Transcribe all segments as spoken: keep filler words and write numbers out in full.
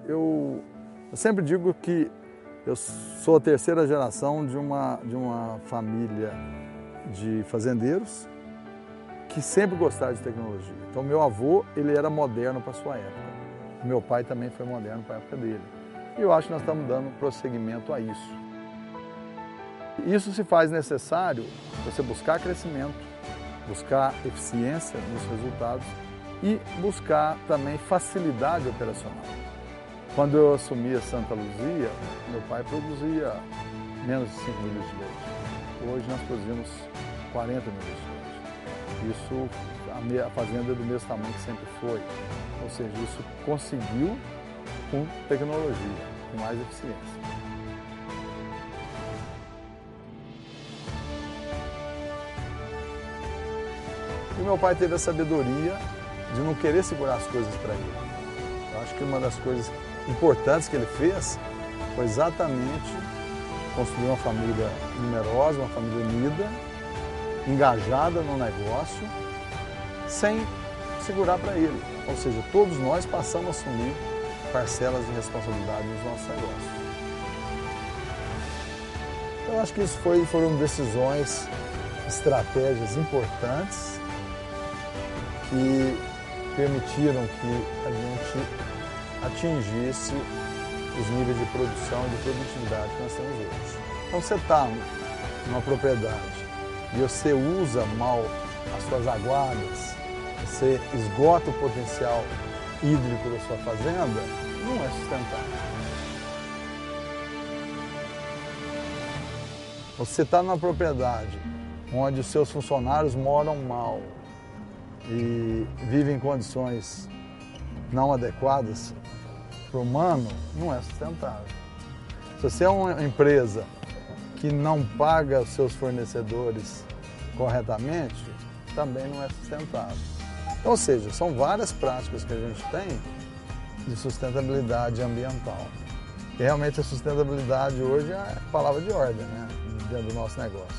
eu, eu sempre digo que eu sou a terceira geração de uma, de uma família de fazendeiros que sempre gostaram de tecnologia. Então, meu avô, ele era moderno para a sua época. Meu pai também foi moderno para a época dele. E eu acho que nós estamos dando prosseguimento a isso. Isso se faz necessário você buscar crescimento, buscar eficiência nos resultados e buscar também facilidade operacional. Quando eu assumi a Santa Luzia, meu pai produzia menos de cinco mil litros de leite. Hoje nós produzimos quarenta mil litros de leite. Isso, a fazenda é do mesmo tamanho que sempre foi. Ou seja, isso conseguiu com tecnologia, com mais eficiência. E meu pai teve a sabedoria de não querer segurar as coisas para ele. Eu acho que uma das coisas importantes que ele fez foi exatamente construir uma família numerosa, uma família unida, engajada no negócio, sem segurar para ele. Ou seja, todos nós passamos a assumir parcelas de responsabilidade nos nossos negócios. Eu acho que isso foi, foram decisões, estratégias importantes que permitiram que a gente atingisse os níveis de produção e de produtividade que nós temos hoje. Então, você está numa propriedade e você usa mal as suas aguadas, você esgota o potencial hídrico da sua fazenda, não é sustentável. Você está numa propriedade onde os seus funcionários moram mal e vivem em condições não adequadas para o humano, não é sustentável. Se você é uma empresa que não paga os seus fornecedores corretamente, também não é sustentável. Ou seja, são várias práticas que a gente tem de sustentabilidade ambiental. E realmente a sustentabilidade hoje é a palavra de ordem, né, dentro do nosso negócio.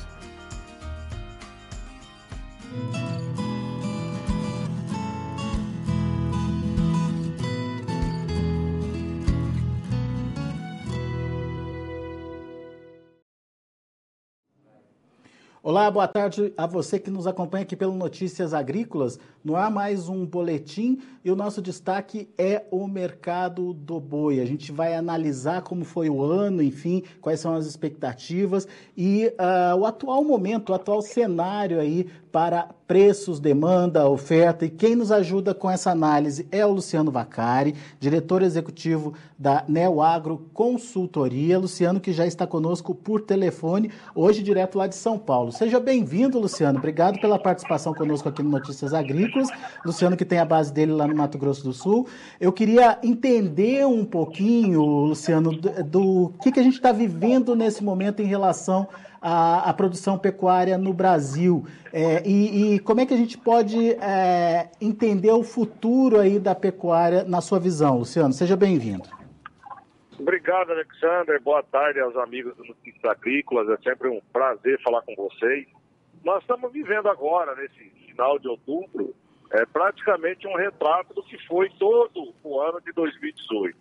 Olá, boa tarde a você que nos acompanha aqui pelo Notícias Agrícolas. No ar mais um boletim e o nosso destaque é o mercado do boi. A gente vai analisar como foi o ano, enfim, quais são as expectativas e uh, o atual momento, o atual cenário aí para preços, demanda, oferta. E quem nos ajuda com essa análise é o Luciano Vaccari, diretor executivo da Neoagro Consultoria. Luciano, que já está conosco por telefone, hoje direto lá de São Paulo. Seja bem-vindo, Luciano. Obrigado pela participação conosco aqui no Notícias Agrícolas. Luciano, que tem a base dele lá no Mato Grosso do Sul. Eu queria entender um pouquinho, Luciano, do, do que, que a gente está vivendo nesse momento em relação à, à produção pecuária no Brasil. É, e, e como é que a gente pode é, entender o futuro aí da pecuária na sua visão, Luciano? Seja bem-vindo. Obrigado, Alexander. Boa tarde aos amigos do Notícias Agrícolas. É sempre um prazer falar com vocês. Nós estamos vivendo agora, nesse final de outubro, é, praticamente um retrato do que foi todo o ano de dois mil e dezoito,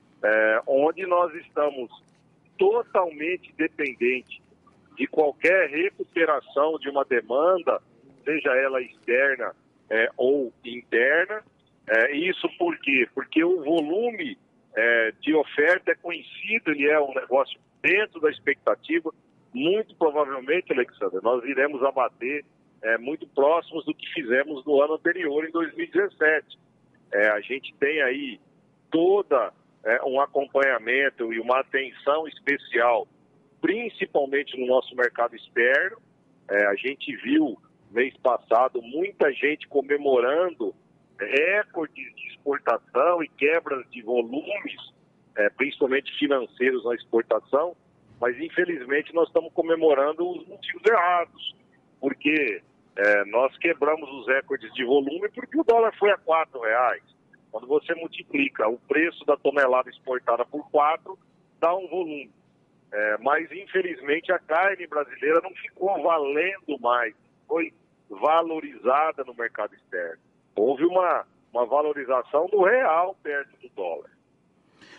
é, onde nós estamos totalmente dependentes de qualquer recuperação de uma demanda, seja ela externa é, ou interna. É, isso por quê? Porque o volume É, de oferta é conhecido, ele é um negócio dentro da expectativa. Muito provavelmente, Alexandre, nós iremos abater é, muito próximos do que fizemos no ano anterior, em dois mil e dezessete. É, a gente tem aí toda é, um acompanhamento e uma atenção especial, principalmente no nosso mercado externo. É, a gente viu, mês passado, muita gente comemorando recordes de exportação e quebras de volumes, é, principalmente financeiros na exportação, mas infelizmente nós estamos comemorando os motivos errados, porque é, nós quebramos os recordes de volume porque o dólar foi a quatro reais. Quando você multiplica o preço da tonelada exportada por quatro, dá um volume. É, mas infelizmente a carne brasileira não ficou valendo mais, foi valorizada no mercado externo. Houve uma, uma valorização do real perto do dólar.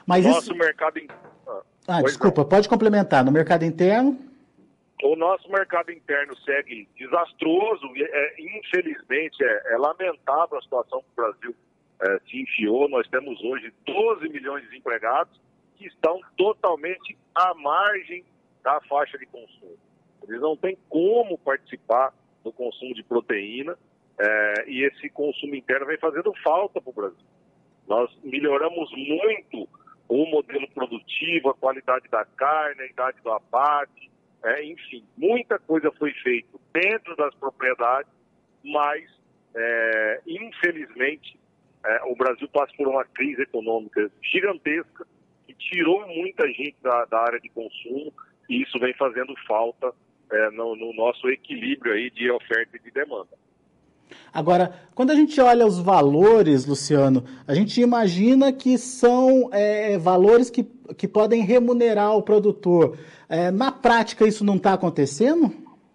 Mas Nosso isso... mercado... Ah, desculpa, não. Pode complementar. No mercado interno? O nosso mercado interno segue desastroso. É, infelizmente, é, é lamentável a situação que o Brasil é, se enfiou. Nós temos hoje doze milhões de desempregados que estão totalmente à margem da faixa de consumo. Eles não têm como participar do consumo de proteína é, e esse consumo interno vem fazendo falta para o Brasil. Nós melhoramos muito o modelo produtivo, a qualidade da carne, a idade do abate, é, enfim, muita coisa foi feita dentro das propriedades, mas, é, infelizmente, é, o Brasil passa por uma crise econômica gigantesca que tirou muita gente da, da área de consumo e isso vem fazendo falta é, no, no nosso equilíbrio aí de oferta e de demanda. Agora, quando a gente olha os valores, Luciano, a gente imagina que são é, valores que, que podem remunerar o produtor. É, na prática, isso não está acontecendo?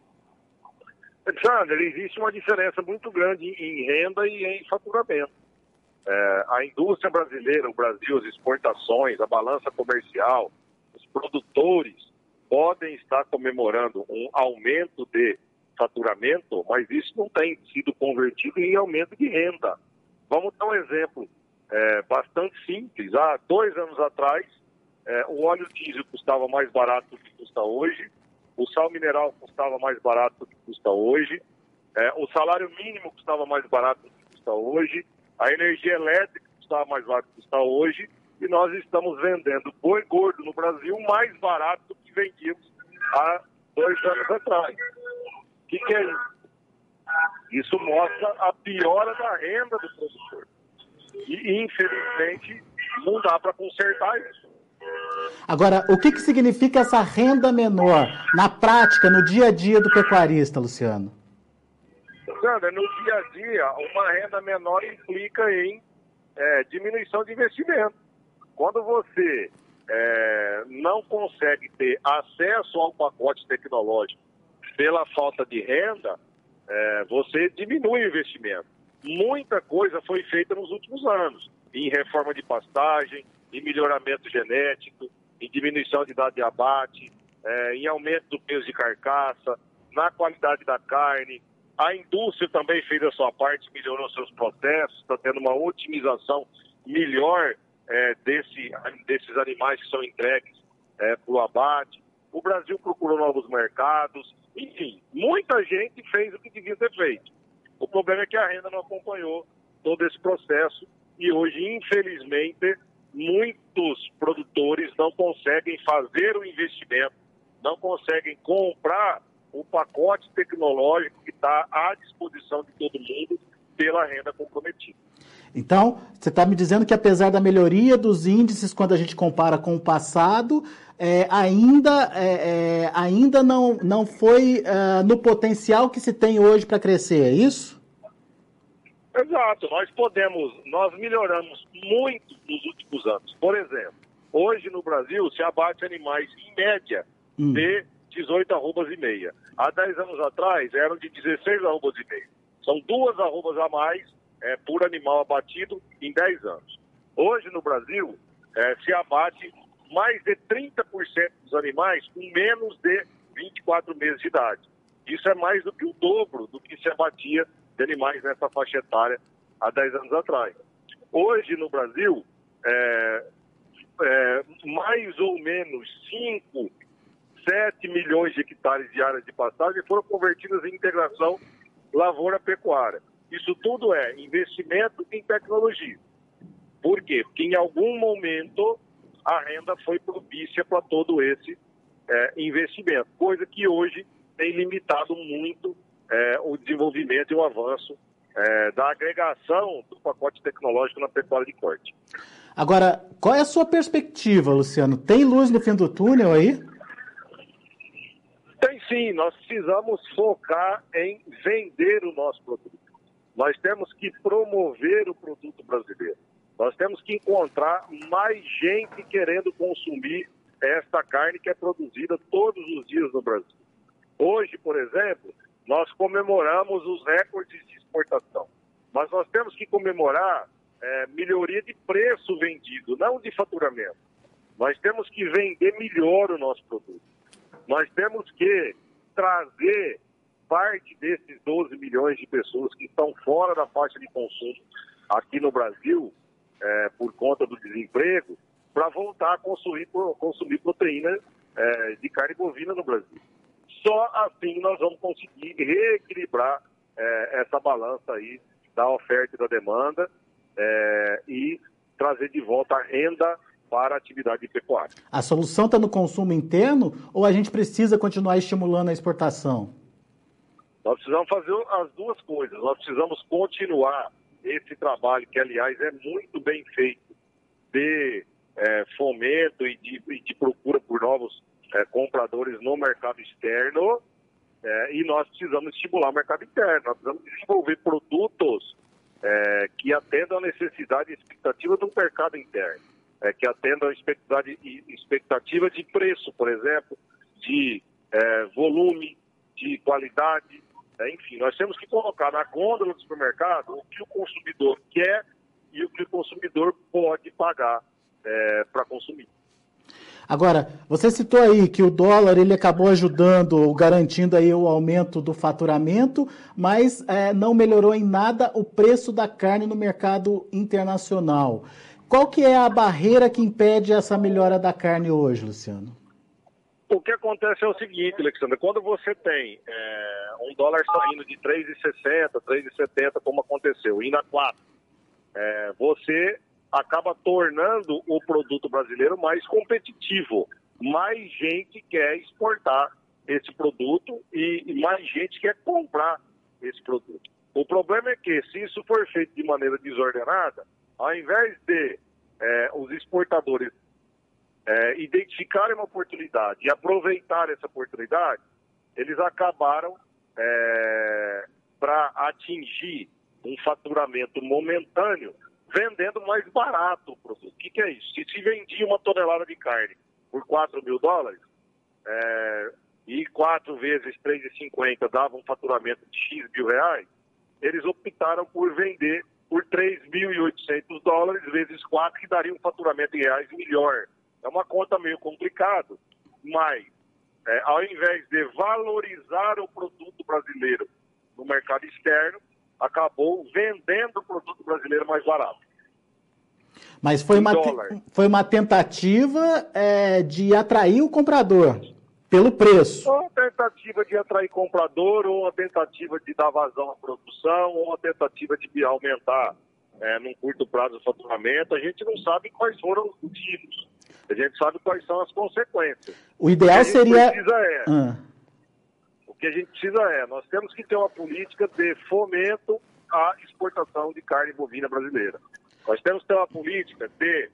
Alexandre, existe uma diferença muito grande em renda e em faturamento. É, a indústria brasileira, o Brasil, as exportações, a balança comercial, os produtores podem estar comemorando um aumento de faturamento, mas isso não tem sido convertido em aumento de renda. Vamos dar um exemplo é, bastante simples. Há dois anos atrás, é, o óleo diesel custava mais barato do que custa hoje, o sal mineral custava mais barato do que custa hoje, é, o salário mínimo custava mais barato do que custa hoje, a energia elétrica custava mais barato do que custa hoje, e nós estamos vendendo boi gordo no Brasil mais barato do que vendíamos há dois anos atrás. O que, que é isso? Isso mostra a piora da renda do produtor. E, infelizmente, não dá para consertar isso. Agora, o que, que significa essa renda menor na prática, no dia a dia do pecuarista, Luciano? Sandra, no dia a dia, uma renda menor implica em é, diminuição de investimento. Quando você é, não consegue ter acesso ao pacote tecnológico pela falta de renda, é, você diminui o investimento. Muita coisa foi feita nos últimos anos, em reforma de pastagem, em melhoramento genético, em diminuição de idade de abate, é, em aumento do peso de carcaça, na qualidade da carne. A indústria também fez a sua parte, melhorou seus processos, está tendo uma otimização melhor é, desse, desses animais que são entregues é, para o abate. O Brasil procurou novos mercados, enfim, muita gente fez o que devia ter feito. O problema é que a renda não acompanhou todo esse processo e hoje, infelizmente, muitos produtores não conseguem fazer o investimento, não conseguem comprar o pacote tecnológico que está à disposição de todo mundo pela renda comprometida. Então, você está me dizendo que apesar da melhoria dos índices quando a gente compara com o passado, é, ainda, é, é, ainda não, não foi é, no potencial que se tem hoje para crescer, é isso? Exato. Nós podemos, nós melhoramos muito nos últimos anos. Por exemplo, hoje no Brasil se abate animais em média hum. de dezoito arrobas e meia. Há dez anos atrás eram de dezesseis arrobas e meia. São duas arrobas a mais é, por animal abatido em dez anos. Hoje no Brasil é, se abate mais de trinta por cento dos animais com menos de vinte e quatro meses de idade. Isso é mais do que o dobro do que se abatia de animais nessa faixa etária há dez anos atrás. Hoje no Brasil, é, é, mais ou menos cinco, sete milhões de hectares de áreas de pastagem foram convertidas em integração lavoura-pecuária. Isso tudo é investimento em tecnologia. Por quê? Porque em algum momento a renda foi propícia para todo esse é, investimento, coisa que hoje tem limitado muito é, o desenvolvimento e o avanço é, da agregação do pacote tecnológico na pecuária de corte. Agora, qual é a sua perspectiva, Luciano? Tem luz no fim do túnel aí? Tem sim, nós precisamos focar em vender o nosso produto. Nós temos que promover o produto brasileiro. Nós temos que encontrar mais gente querendo consumir esta carne que é produzida todos os dias no Brasil. Hoje, por exemplo, nós comemoramos os recordes de exportação. Mas nós temos que comemorar é, melhoria de preço vendido, não de faturamento. Nós temos que vender melhor o nosso produto. Nós temos que trazer parte desses doze milhões de pessoas que estão fora da faixa de consumo aqui no Brasil, é, por conta do desemprego, para voltar a consumir, consumir proteína é, de carne bovina no Brasil. Só assim nós vamos conseguir reequilibrar é, essa balança aí da oferta e da demanda é, e trazer de volta a renda para a atividade pecuária. A solução está no consumo interno ou a gente precisa continuar estimulando a exportação? Nós precisamos fazer as duas coisas. Nós precisamos continuar esse trabalho, que, aliás, é muito bem feito, de é, fomento e de, e de procura por novos é, compradores no mercado externo, é, e nós precisamos estimular o mercado interno. Nós precisamos desenvolver produtos é, que atendam a necessidade e expectativa do mercado interno, é, que atendam a expectativa, expectativa de preço, por exemplo, de é, volume, de qualidade. Enfim, nós temos que colocar na gôndola do supermercado o que o consumidor quer e o que o consumidor pode pagar é, para consumir. Agora, você citou aí que o dólar ele acabou ajudando, garantindo aí o aumento do faturamento, mas é, não melhorou em nada o preço da carne no mercado internacional. Qual que é a barreira que impede essa melhora da carne hoje, Luciano? O que acontece é o seguinte, Alexandre, quando você tem é, um dólar saindo de três reais e sessenta, três reais e setenta, como aconteceu, indo a quatro, é, você acaba tornando o produto brasileiro mais competitivo. Mais gente quer exportar esse produto e, e mais gente quer comprar esse produto. O problema é que, se isso for feito de maneira desordenada, ao invés de é, os exportadores É, identificarem uma oportunidade e aproveitar essa oportunidade, eles acabaram é, para atingir um faturamento momentâneo, vendendo mais barato o produto. O que, que é isso? Se se vendia uma tonelada de carne por quatro mil dólares, é, e quatro vezes três reais e cinquenta dava um faturamento de X mil reais, eles optaram por vender por três mil e oitocentos dólares vezes quatro, que daria um faturamento em reais melhor. É uma conta meio complicada, mas é, ao invés de valorizar o produto brasileiro no mercado externo, acabou vendendo o produto brasileiro mais barato. Mas foi, uma, te, foi uma tentativa é, de atrair o comprador pelo preço. Ou uma tentativa de atrair comprador, ou uma tentativa de dar vazão à produção, ou uma tentativa de aumentar é, num curto prazo o faturamento. A gente não sabe quais foram os motivos. A gente sabe quais são as consequências. O ideal o seria... É, ah. O que a gente precisa é, nós temos que ter uma política de fomento à exportação de carne bovina brasileira. Nós temos que ter uma política de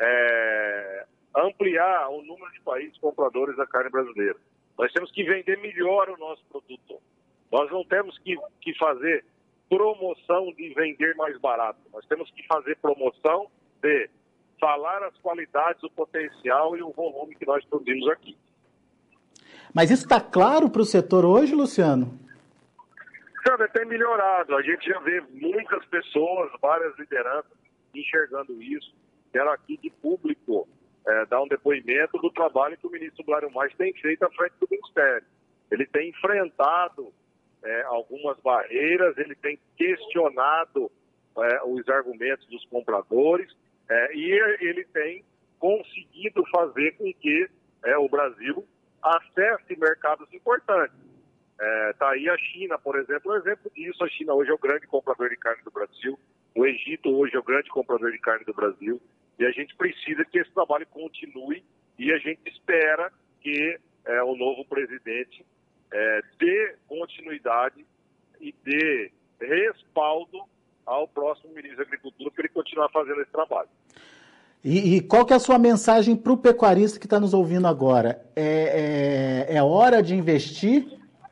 é, ampliar o número de países compradores da carne brasileira. Nós temos que vender melhor o nosso produto. Nós não temos que, que fazer promoção de vender mais barato. Nós temos que fazer promoção de falar as qualidades, o potencial e o volume que nós produzimos aqui. Mas isso está claro para o setor hoje, Luciano? Sabe, tem melhorado. A gente já vê muitas pessoas, várias lideranças enxergando isso. Quero aqui de público é, dar um depoimento do trabalho que o ministro Blário Mais tem feito à frente do Ministério. Ele tem enfrentado é, algumas barreiras, ele tem questionado é, os argumentos dos compradores, É, e ele tem conseguido fazer com que é, o Brasil acesse mercados importantes. Está é, aí a China, por exemplo, um exemplo disso. A China hoje é o grande comprador de carne do Brasil, o Egito hoje é o grande comprador de carne do Brasil, e a gente precisa que esse trabalho continue e a gente espera que é, o novo presidente é, dê continuidade e dê respaldo ao próximo ministro da Agricultura para ele continuar fazendo esse trabalho. E, e qual que é a sua mensagem para o pecuarista que está nos ouvindo agora? É, é, é hora de investir?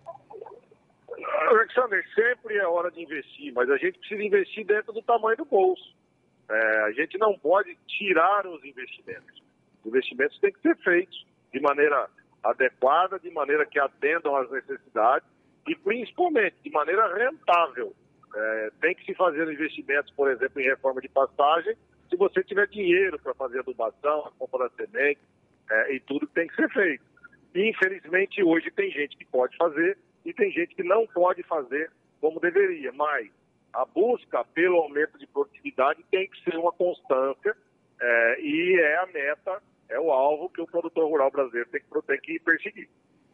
Alexandre, sempre é hora de investir, mas a gente precisa investir dentro do tamanho do bolso. É, a gente não pode tirar os investimentos. Os investimentos têm que ser feitos de maneira adequada, de maneira que atendam às necessidades e, principalmente, de maneira rentável. É, tem que se fazer investimentos, por exemplo, em reforma de pastagem, se você tiver dinheiro para fazer adubação, a compra da semente é, e tudo que tem que ser feito. E, infelizmente, hoje tem gente que pode fazer e tem gente que não pode fazer como deveria, mas a busca pelo aumento de produtividade tem que ser uma constância é, e é a meta, é o alvo que o produtor rural brasileiro tem que, tem que perseguir.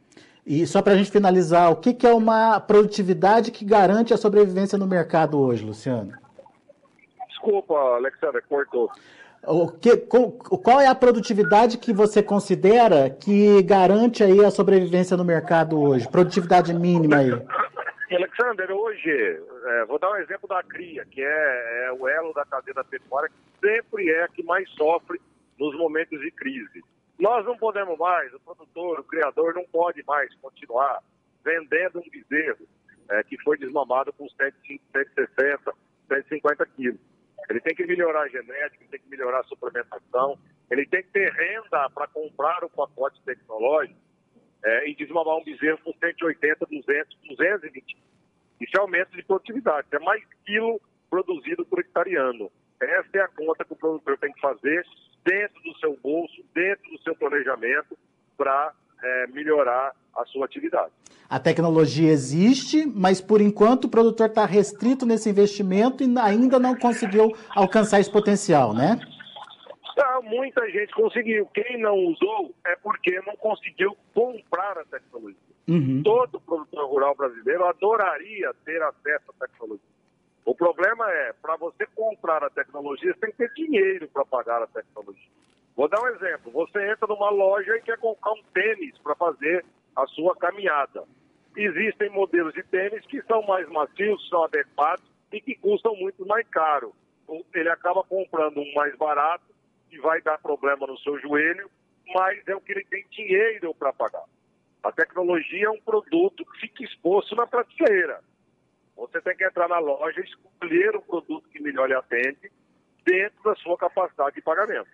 E só para a gente finalizar, o que, que é uma produtividade que garante a sobrevivência no mercado hoje, Luciano? Desculpa, Alexandre, cortou. O que, qual é a produtividade que você considera que garante aí a sobrevivência no mercado hoje? Produtividade mínima aí. Alexandre, hoje, é, vou dar um exemplo da cria, que é, é o elo da cadeia da pecuária, que sempre é a que mais sofre nos momentos de crise. Nós não podemos mais, o produtor, o criador não pode mais continuar vendendo um bezerro é, que foi desmamado com cento e sessenta, cento e cinquenta quilos. Ele tem que melhorar a genética, ele tem que melhorar a suplementação, ele tem que ter renda para comprar o pacote tecnológico é, e desmamar um bezerro com cento e oitenta, duzentos, duzentos e vinte. Isso é aumento de produtividade, é mais quilo produzido por hectareano. Essa é a conta que o produtor tem que fazer dentro do seu bolso, dentro do seu planejamento, para é, melhorar a sua atividade. A tecnologia existe, mas por enquanto o produtor está restrito nesse investimento e ainda não conseguiu alcançar esse potencial, né? Ah, muita gente conseguiu. Quem não usou é porque não conseguiu comprar a tecnologia. Uhum. Todo produtor rural brasileiro adoraria ter acesso à tecnologia. O problema é, para você comprar a tecnologia, você tem que ter dinheiro para pagar a tecnologia. Vou dar um exemplo. Você entra numa loja e quer comprar um tênis para fazer a sua caminhada. Existem modelos de tênis que são mais macios, são adequados e que custam muito mais caro. Ele acaba comprando um mais barato que vai dar problema no seu joelho, mas é o que ele tem dinheiro para pagar. A tecnologia é um produto que fica exposto na prateleira. Você tem que entrar na loja e escolher o produto que melhor lhe atende dentro da sua capacidade de pagamento.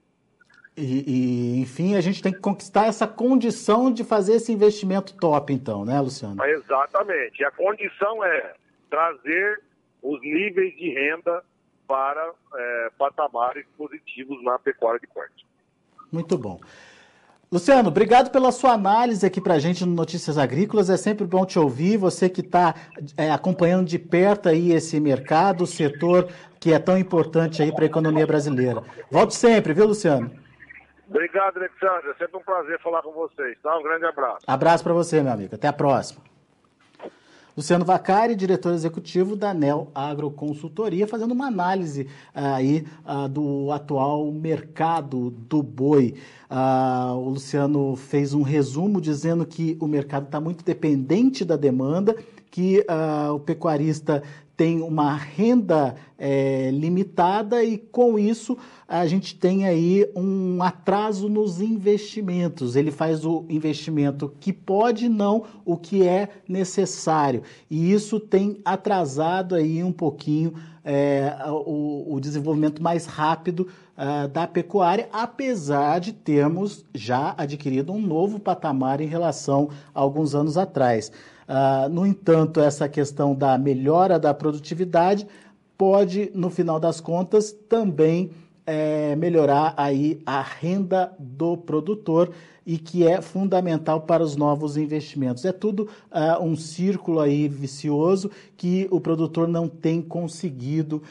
E, e, enfim, a gente tem que conquistar essa condição de fazer esse investimento top, então, né, Luciano? Exatamente. E a condição é trazer os níveis de renda para é, patamares positivos na pecuária de corte. Muito bom. Luciano, obrigado pela sua análise aqui para a gente no Notícias Agrícolas. É sempre bom te ouvir. Você que está é, acompanhando de perto aí esse mercado, o setor que é tão importante aí para a economia brasileira. Volte sempre, viu, Luciano? Obrigado, Alexandre. É sempre um prazer falar com vocês. Tá? Um grande abraço. Abraço para você, meu amigo. Até a próxima. Luciano Vaccari, diretor executivo da Neo Agroconsultoria, fazendo uma análise uh, aí uh, do atual mercado do boi. Uh, o Luciano fez um resumo dizendo que o mercado está muito dependente da demanda, que uh, o pecuarista tem uma renda é, limitada e, com isso, a gente tem aí um atraso nos investimentos. Ele faz o investimento que pode, não o que é necessário. E isso tem atrasado aí um pouquinho é, o, o desenvolvimento mais rápido uh, da pecuária, apesar de termos já adquirido um novo patamar em relação a alguns anos atrás. Uh, no entanto, essa questão da melhora da produtividade pode, no final das contas, também é, melhorar aí a renda do produtor e que é fundamental para os novos investimentos. É tudo uh, um círculo aí vicioso que o produtor não tem conseguido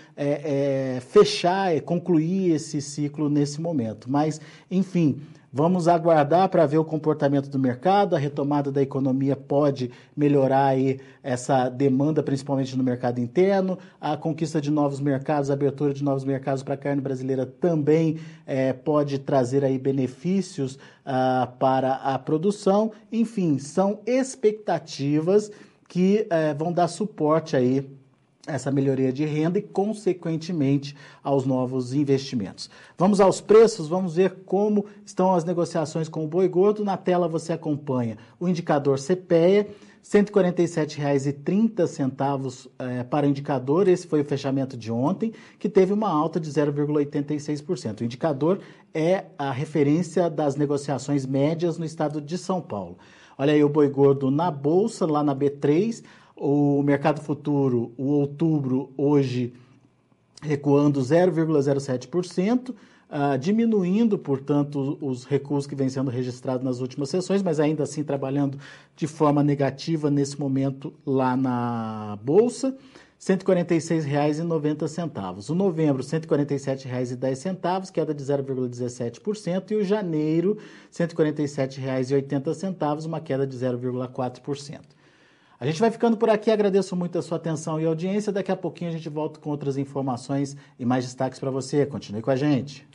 é, é, fechar, é, concluir esse ciclo nesse momento. Mas, enfim, vamos aguardar para ver o comportamento do mercado. A retomada da economia pode melhorar aí essa demanda, principalmente no mercado interno. A conquista de novos mercados, a abertura de novos mercados para a carne brasileira também é, pode trazer aí benefícios ah, para a produção. Enfim, são expectativas que eh, vão dar suporte aí essa melhoria de renda e, consequentemente, aos novos investimentos. Vamos aos preços, vamos ver como estão as negociações com o boi gordo. Na tela você acompanha o indicador CPEA, cento e quarenta e sete reais e trinta centavos eh, para o indicador. Esse foi o fechamento de ontem, que teve uma alta de zero vírgula oitenta e seis por cento. O indicador é a referência das negociações médias no estado de São Paulo. Olha aí o boi gordo na bolsa, lá na B três, O mercado futuro, o outubro, hoje recuando zero vírgula zero sete por cento, uh, diminuindo, portanto, os recuos que vêm sendo registrados nas últimas sessões, mas ainda assim trabalhando de forma negativa nesse momento lá na Bolsa. cento e quarenta e seis reais e noventa centavos. O novembro, cento e quarenta e sete reais e dez centavos, queda de zero vírgula dezessete por cento. E o janeiro, cento e quarenta e sete reais e oitenta centavos, uma queda de zero vírgula quatro por cento. A gente vai ficando por aqui, agradeço muito a sua atenção e audiência. Daqui a pouquinho a gente volta com outras informações e mais destaques para você. Continue com a gente.